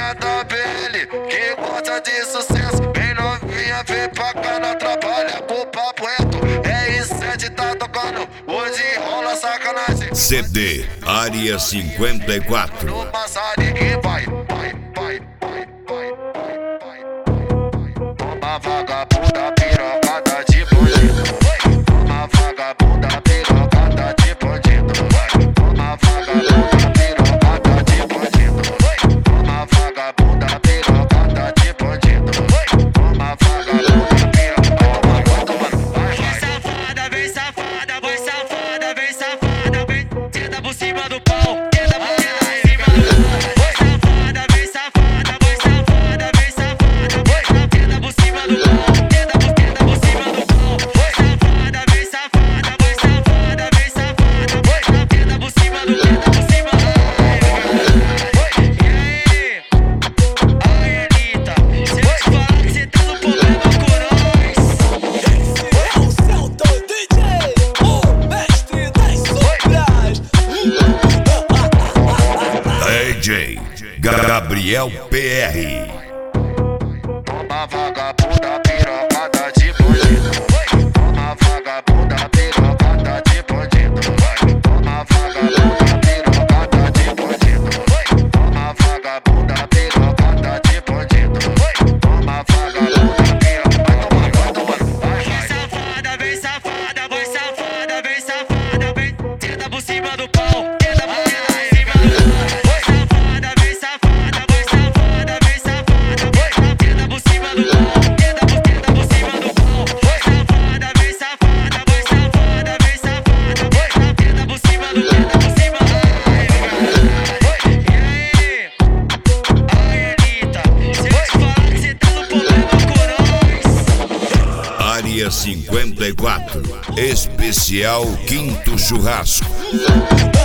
novinha da BL que gosta de sucesso. Bem novinha, vem pra cá, não atrapalha com o papo reto. É R7 tá tocando, hoje rola sacanagem. CD Área 54. No passarinho que vai. Uma vagabunda pirocada de bandido. Uma vagabunda pirocada de bandido. Uma vagabunda pirocada de bandido. Uma vagabunda pirocada de bandido. Uma vagabunda pirocada. Vem safada, vem safada, vai safada, vem safada, vem. Senta por cima do pau, senta por cima do pau. Vai safada, vem safada, vai safada, vem safada, vai. Senta por cima do pau, senta por cima do pau. Vai safada, vem safada, vai safada, vem safada, vai. Senta por cima do pau, por cima do pau. E aí, Anitta, se eu te falar que cê tá no problema com nós. É o Celton DJ, o mestre das sombras. DJ Gabriel PR. Uma vagabunda pirocada de bandido. Uma vagabunda pirocada de bandido. Uma vagabunda pirocada de bandido. Uma vagabunda pirocada de bandido. Uma vagabunda pirocada. Vem safada, vem safada, vai safada, vem safada, vem. Senta por cima do pau, senta por cima do pau. Vai safada, vem safada, vai safada, vem safada, vai. Senta por cima do pau, senta por cima do pau. Vai safada, vem safada, vai safada, vem safada, vai. Senta por cima do pau, por cima do pau. E aí, Anitta, se eu te falar que cê tá no problema com nós. Área 54. Especial Quinto Churrasco.